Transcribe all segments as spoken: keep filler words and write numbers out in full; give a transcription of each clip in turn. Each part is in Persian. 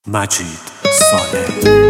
مجید صالح.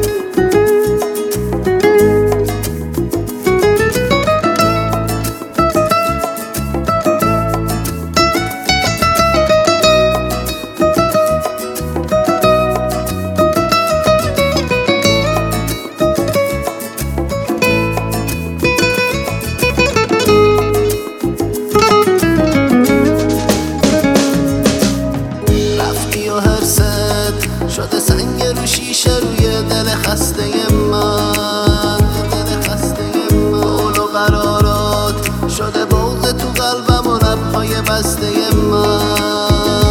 شده سنگ رو شیشه روی دل خسته من، دل خسته من قول و قرارات شده بغض تو قلبم و لبهای بسته من.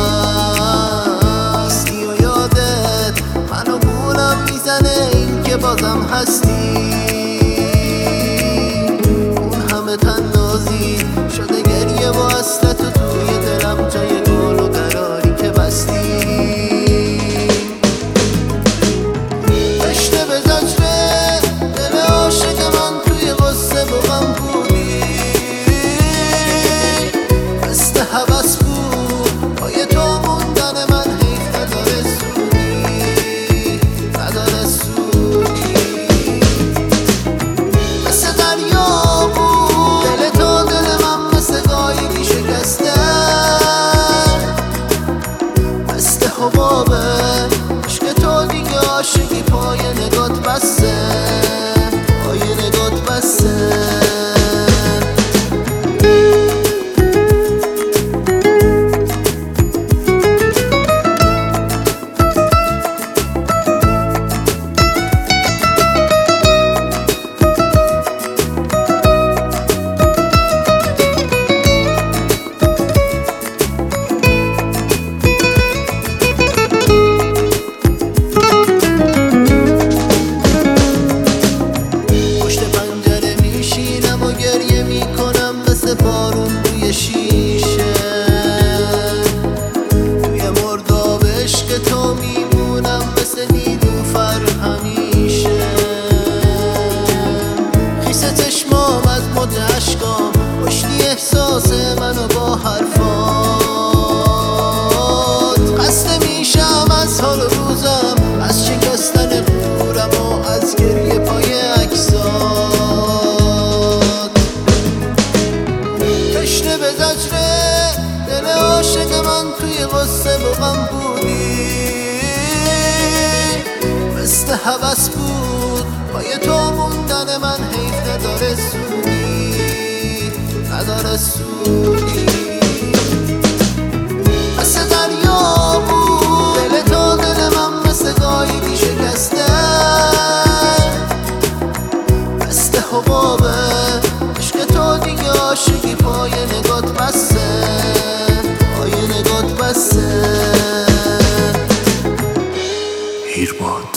نیستی و یادت منو گولم میزنه این که بازم هستی. اون همه تنازی شده گریه و حسرت و توی دلم جای گل و قراری که بستی. حوث بود پای تو موندن من، حیف نداره سودی، نداره سودی. مثل دریا بود دل تو دل من، مثل گایگی شکسته، مثل حبابه عشق تو دیگه عاشقی پای نگات بسته، پای نگات بسته. بارون روی شیشه توی مرداب عشق تو میمونم، مثل نیلوفر همیشه. خیس چشمام از موج اشکام کشتی احساس منو با حرفات. خسته میشم از حال و روزم، از شکستن غرورم و از گریه پای عکسات. تشنه به زجره دل عاشق من توی غصه و غم بودی، مثل حوث بود پای تو موندن من، حیف نداره سودی، نداره سودی. مثل دریا بود دل تو دل من، مثل گایگی شکسته، مثل حبابه عشق تو دیگه عاشقی پای نگات بسته، پای نگات بسته. هیرباد